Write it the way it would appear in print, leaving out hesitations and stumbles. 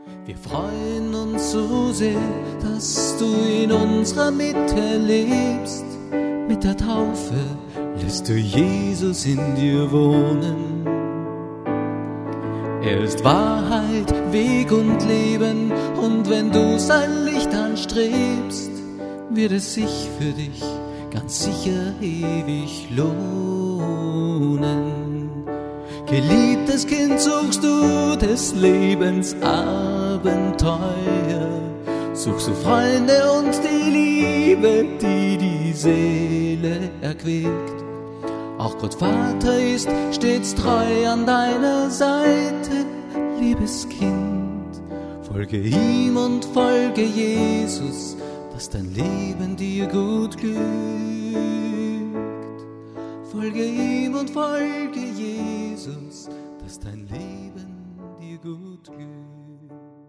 Wir freuen uns so sehr, dass du in unserer Mitte lebst. Mit der Taufe lässt du Jesus in dir wohnen. Er ist Wahrheit, Weg und Leben, und wenn du sein Licht anstrebst, wird es sich für dich ganz sicher ewig lohnen. Geliebtes Kind, suchst du des Lebens Abenteuer, suchst du Freunde und die Liebe, die die Seele erquickt. Auch Gott Vater ist stets treu an deiner Seite, liebes Kind. Folge ihm und folge Jesus, dass dein Leben dir gut glückt. Folge ihm und folge Jesus, dass dein Leben dir gut glückt.